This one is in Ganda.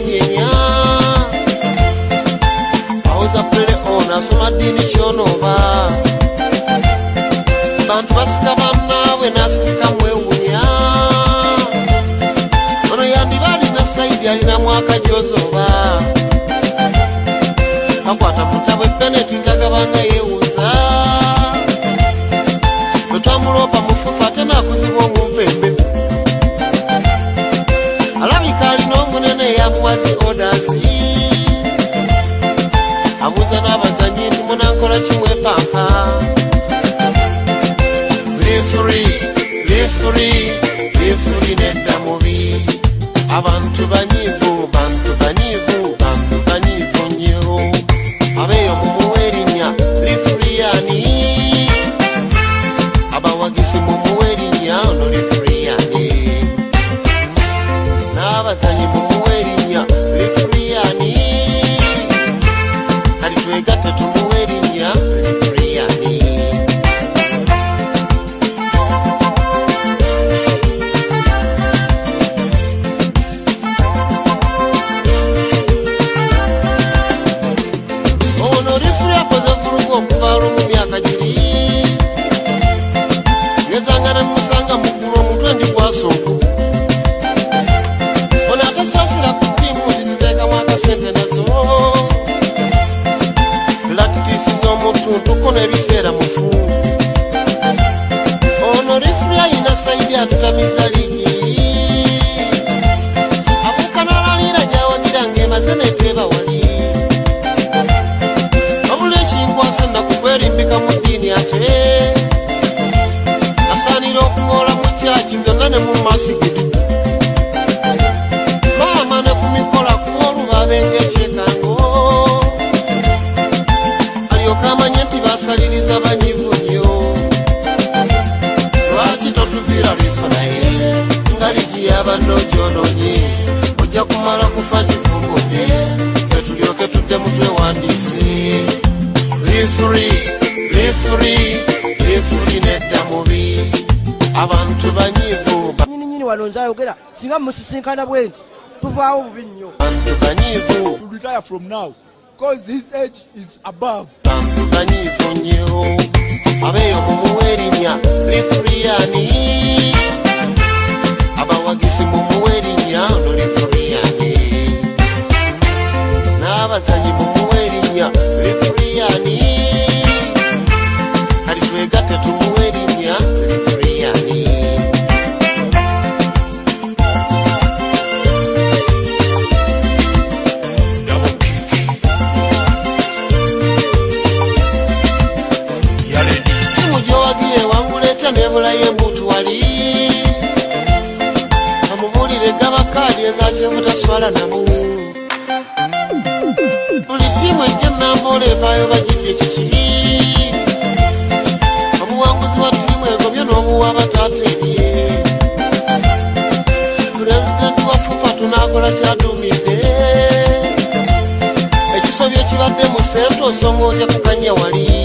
nyenya Auza plele ona soma dini chonova Bantu basika banawe nasika mwewunya Ono yandibali na saidi alina mwaka jozoba Akwata mutabwe peneti tagabanga yewuza Twamulopa mufufa tena kuzibwa mumpembe Alabikali n'omunene yamuwazi odazi Abuza n'abazanyi nti munankola kimwepanka Referee nedda mubi Abantu banyivu nnyo Abeeyo mumuwerinya referee yani Abawagisi mumuwerinya ono referee yani N'abazanyi mumuwerinya referee yani Kali twegatte tumuwerinya referee yani Ono referee akoze furugo okuvaalo mu myaka giri Ngezangana musanga mukulu omutwe ndi gwasoko Ono akasasira ku tiimu ndiziteeka mwaka sente nazo Practice z'omutuntuko n'ebiseera mufu Ono referee ayina saidi atutamiza ligi Abukanalaalira gyawagira ng'emaze neteeba wali Wabula ekinkwasa nnaku kwerimbika mu ddiini ate Asaanira okungola mu kyaki zonna ne mu masigidi Maama ne ku mikola kuolubabe ng'ekyekango Alyoka amanye nti basaliriza banyivu nnyo Lwaki totuviira lifa naye nga ligi y'abanno gyonoonye Ojja kumala kufa kifumbudde ffe tulyoke tudde mu twewandiise Referee nedda mubi Abantu banyivu Nyini wano nzayogera singa musisinkana bwenti tuvaawo bubi nnyo Abantu banyivu To retire from now because his age is above Abantu banyivu nnyo Abeeyo mumuwerinya referee yani Abawagisi mumuwerinya ono referee yani N'abazanyi mumuwerinya referee yani Kali twegatte tumuwerinya referee yani Timu gyowagire wanguleta nebulayo embutu wali Amubulire gaba kaadi ezakyemutaswala namu Buli timu ejja Namboole evaayo bagibye kiki Omuwanguzi wa tiimu egobye n'omuwa abataateebye Pulezidenti wa FUFA tunaakola kyatumidde Ekisobye kibadde mu sente osonga otya kukanya wali